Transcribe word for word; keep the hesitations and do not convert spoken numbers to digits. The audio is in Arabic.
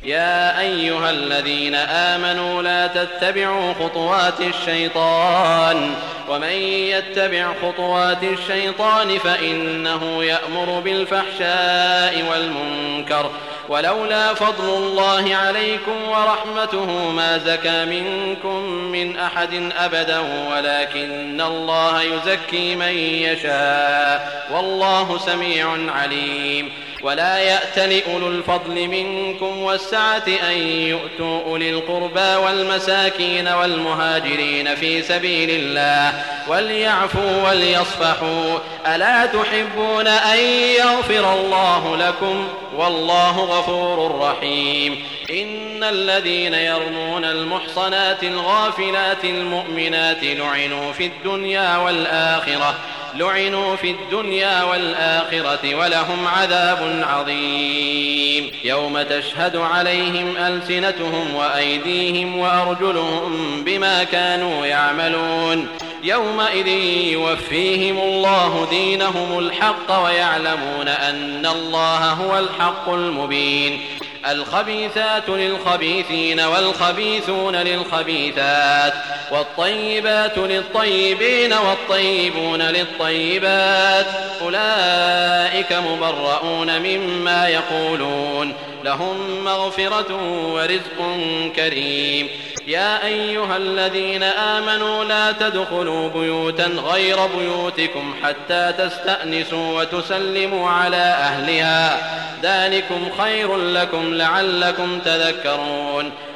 يا أيها الذين آمنوا لا تتبعوا خطوات الشيطان ومن يتبع خطوات الشيطان فإنه يأمر بالفحشاء والمنكر ولولا فضل الله عليكم ورحمته ما زكى منكم من أحد أبدا ولكن الله يزكي من يشاء والله سميع عليم. ولا يأتل أولو الفضل منكم والسعة أن يؤتوا أولي القربى والمساكين والمهاجرين في سبيل الله وليعفوا وليصفحوا ألا تحبون أن يغفر الله لكم والله غفور رحيم. إن الذين يرمون المحصنات الغافلات المؤمنات لعنوا في الدنيا والآخرة لعنوا في الدنيا والآخرة ولهم عذاب عظيم. يوم تشهد عليهم ألسنتهم وأيديهم وأرجلهم بما كانوا يعملون يومئذ يوفيهم الله دينهم الحق ويعلمون أن الله هو الحق المبين. الخبيثات للخبيثين والخبيثون للخبيثات والطيبات للطيبين والطيبون للطيبات أولئك مبرؤون مما يقولون لهم مغفرة ورزق كريم. يا أيها الذين آمنوا لا تدخلوا بيوتا غير بيوتكم حتى تستأنسوا وتسلموا على أهلها ذلكم خير لكم لعلكم تذكرون.